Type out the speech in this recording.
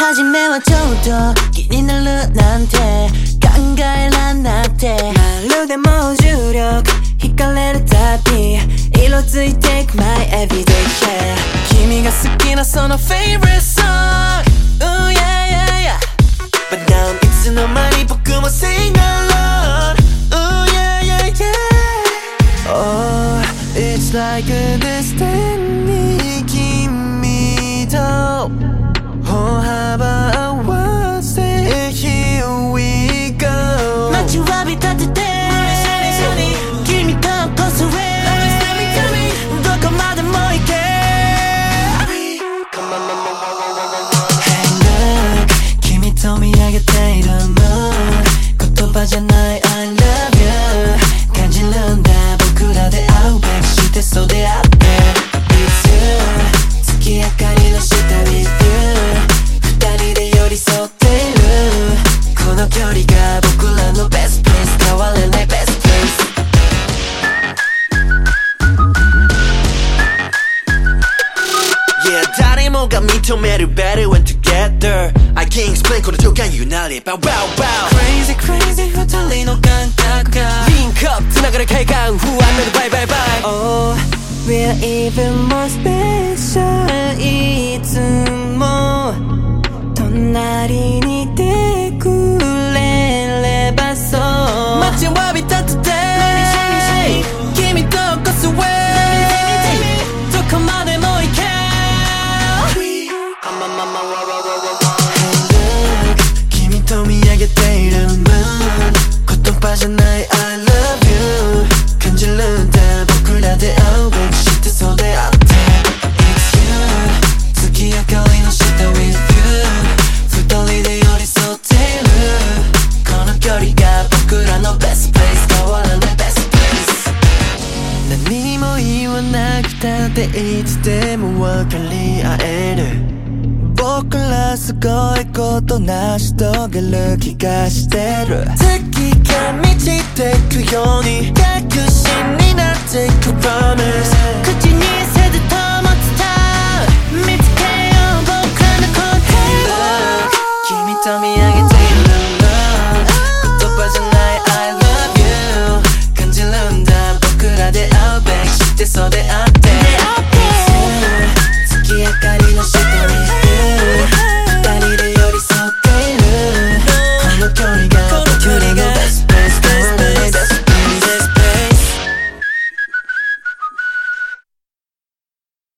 初めはちょっと気になるなんて考えらんなくて、まるでもう重力惹かれるたび色づいてく My everyday care。 君が好きなその favorite song Ooh yeah yeah yeah But now いつの間に僕も sing along Ooh yeah yeah yeah Oh it's like a destiny 君とOh how about I wanna say here we go 待ちわびたてて君とこそへどこまでも行け Hey look 君と見上げている Moon 言葉じゃない I love you 感じるんだ僕らで会うべきしてそうであって With you 月明かりの下 With you 二人で寄り添ってるこの距離が僕らの best place 変わらない best place Yeah 誰もが認める better when together I can't explain この瞬間になれば Wow wow Crazy crazy 二人の感覚が Link up 繋がる快感不安なる Bye bye bye Oh we're even more special いつも隣にいてくれればそう待ちわびたって君とこそへどこまでも行け Hey look 君と見上げている Moon 言葉じゃない I love you 感じるんだ僕らで会うべきしてそうであって It's you 月明かりの下 With you二人で寄り添ってるこの距離が僕らの best place 変わらない best place 何も言わなくたっていつでも分かり合える僕らすごいこと成し遂げる気がしてる月が満ちてくように確信になってく Promise